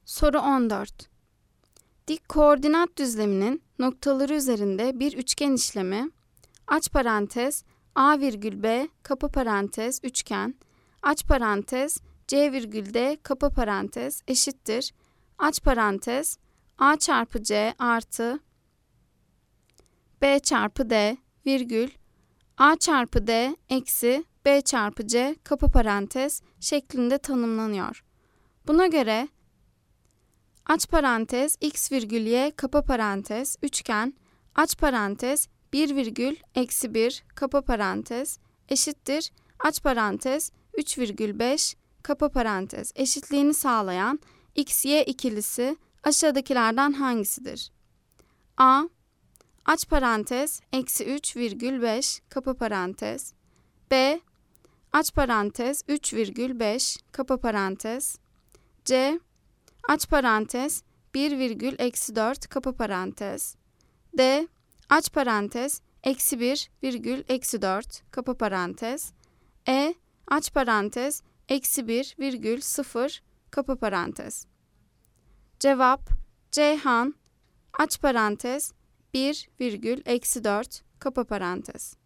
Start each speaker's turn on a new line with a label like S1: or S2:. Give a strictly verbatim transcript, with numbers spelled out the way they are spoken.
S1: Soru on dört. Dik koordinat düzleminin noktaları üzerinde bir üçgen işlemi, aç parantez, a virgül b, kapa parantez, üçgen, aç parantez, c virgül d, kapa parantez, eşittir, aç parantez, a çarpı c artı b çarpı d, virgül, a çarpı d eksi b çarpı c, kapa parantez şeklinde tanımlanıyor. Buna göre aç parantez x virgül y kapa parantez üçgen aç parantez bir virgül eksi bir kapa parantez eşittir aç parantez üç virgül beş kapa parantez eşitliğini sağlayan x y ikilisi aşağıdakilerden hangisidir? A aç parantez eksi üç virgül beş kapa parantez B aç parantez üç virgül beş kapa parantez C aç parantez bir virgül eksi dört kapa parantez D aç parantez eksi bir virgül eksi dört kapa parantez E aç parantez eksi bir virgül sıfır kapa parantez. Cevap Ceyhan aç parantez bir virgül eksi dört kapa parantez.